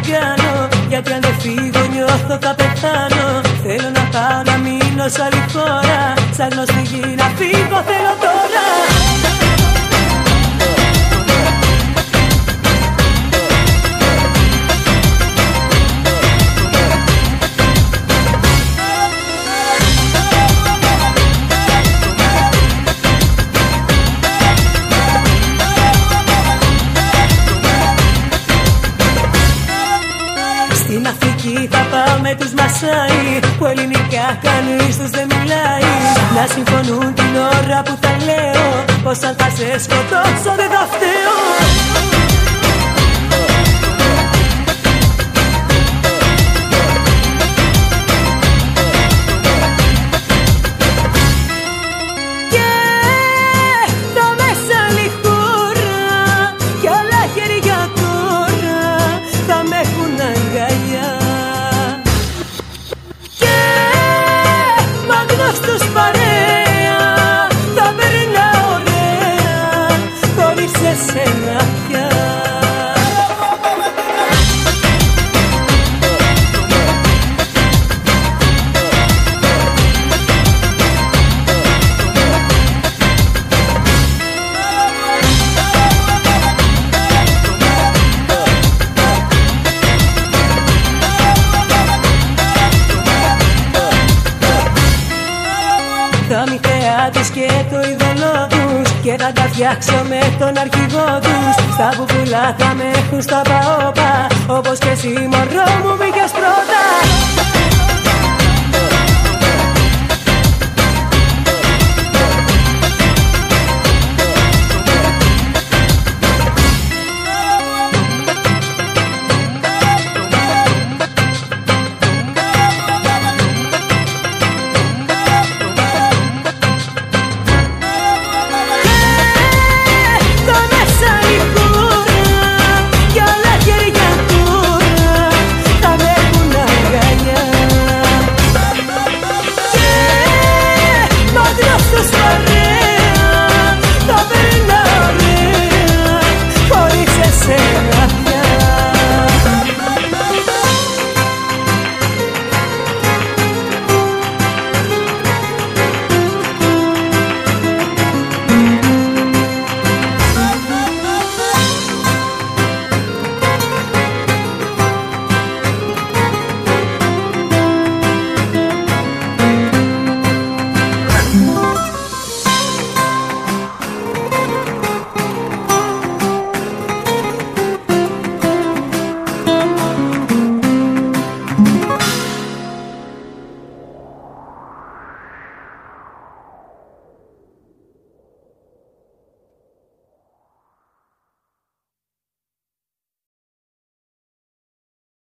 κάνω, γιατί αν δεν φύγω νιώθω θα πεθάνω. Θέλω να πάω να μείνω σ' άλλη χώρα, ψάχνω στη γη να φύγω, θέλω τώρα. Στην Αφρική θα πάω με τους Μασάι, που ελληνικά κανείς τους δεν μιλάει. Να συμφωνούν την ώρα που θα λέω, πως αν θα σε σκοτώσω δεν θα φταίω. Στους παρέα θα περνά ωραία, χωρίς εσένα πια. Θα μη θεά τους και το ειδωλό τους, και θα τα φτιάξω με τον αρχηγό τους. Στα μπουκουλά θα με έχουν στα παόπα, όπως και εσύ μωρό μου μπήκες πρώτα.